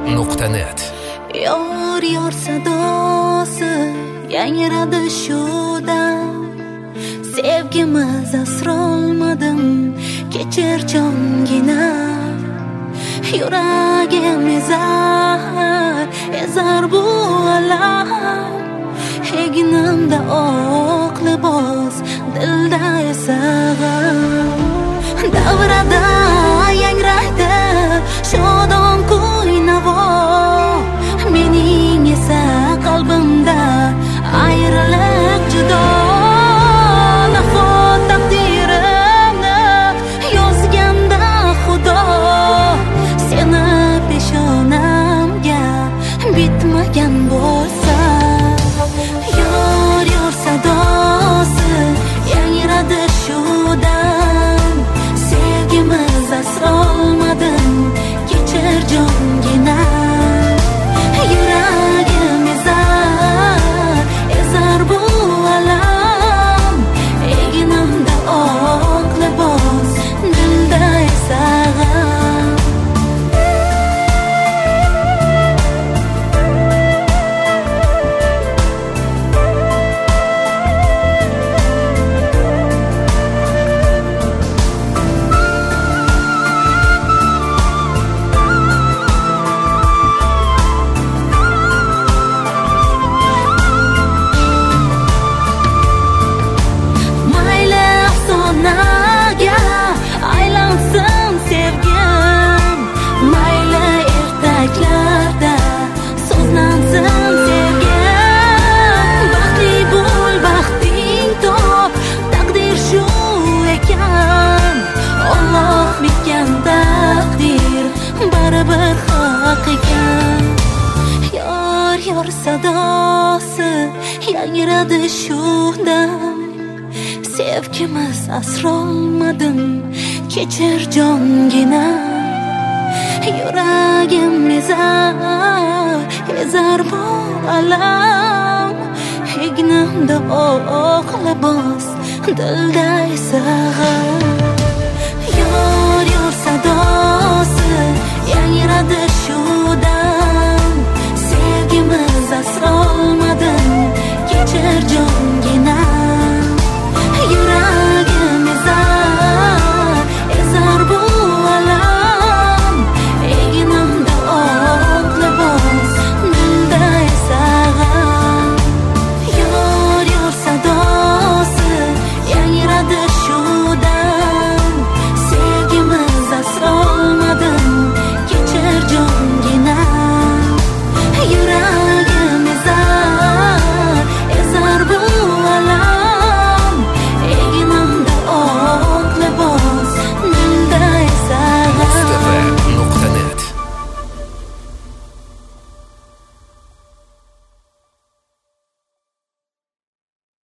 radio.net. Yor yor sadosi yangradi shudan. Sevgimiz asrolmadim, kechir jongina. Yuragim ezar bu alam. Egnimda oq libos, dilda esa g'am. Davrada yangraydi shodon kuy-navo. Mening esa qalbimda ayriliq judo. Nahot taqdirimni yozganda Xudo, seni peshonamga bitmagan bo'lsa. Yor yor sadosi yangradi shudan. Sevgimiz asrolmadim, kechir jongina. Yuragim ezar bu alam. Egnimda oq libos, dilda esa g'am. Aylansin sevgim, mayli ertaklarda so'zlansin sevgim. Baxtli bo'l, baxting top, taqdir shu ekan. Alloh bitgan taqdir baribir haq ekan. Yor yor sadosi yangradi shudan. Sevgimiz asrolmadim, kechir jongina. Yuragim ezar bu alam. Egnimda oq libos, dilda esa g'am. Yor yor sadosi yangradi shudan. Sevgimiz asrolmadim, kechir jongina.